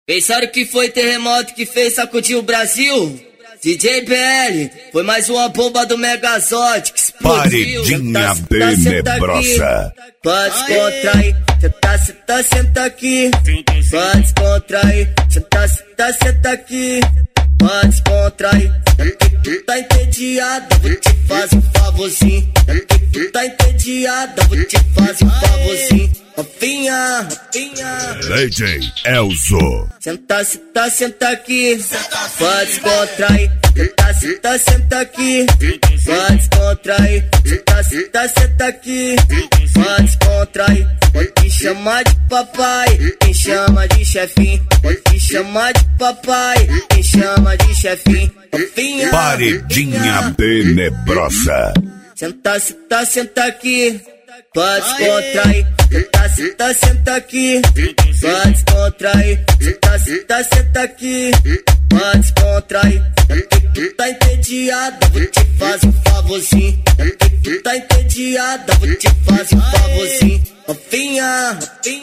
Pensaram que foi terremoto que fez sacudir o Brasil? DJ BL, foi mais uma bomba do Megazord que explodiu. Paredinha tenebrosa. Pode descontrair, senta aqui. Pode descontrair, senta aqui. Pode descontrair, tu tá entediada, vou te fazer um favorzinho. Tu tá entediada, vou te fazer um favorzinho. Novinha, DJ Elzo. Senta aqui. Pode descontrair, senta aqui. Pode descontrair, senta aqui. Pode descontrair, pode te chamar de papai, quem chama de chefinho. Pode te chamar de papai, quem chama de chefinho. Novinha, Paredinha tenebrosa. Senta aqui. Pode descontrair, senta aqui. Pode descontrair, senta aqui. Pode descontrair, tu tá entediada, vou te fazer um favorzinho. Tu tá entediada, vou te fazer um favorzinho. Novinha,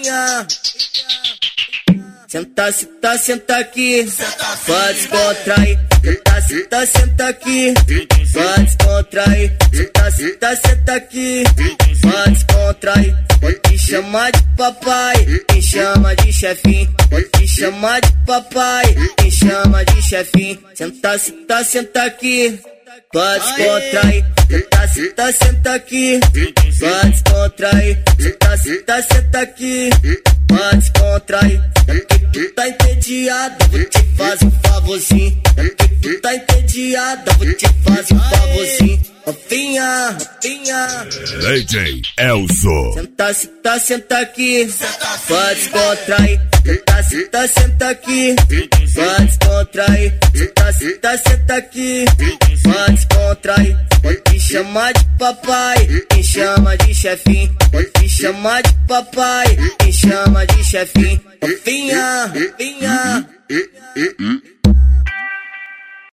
senta aqui. Pode descontrair, senta aqui. Pode descontrair, senta aqui. Pode descontrair, pode te chamar de papai, quem chama de chefinho. Pode te chamar de papai, quem chama de chefinho. Senta aqui. Pode descontrair, senta aqui. Pode descontrair, senta aqui. Pode descontrair, tu tá entediada, vou te fazer um favorzinho. Tu tá entediada, vou te fazer um favorzinho. Novinha, DJ Elzo. Senta aqui. Pode descontrair, senta aqui. Pode descontrair, senta aqui. Pode descontrair, pode te chamar de papai, quem chama de chefinho. Pode te chamar de papai, quem chama de chefinho. Novinha.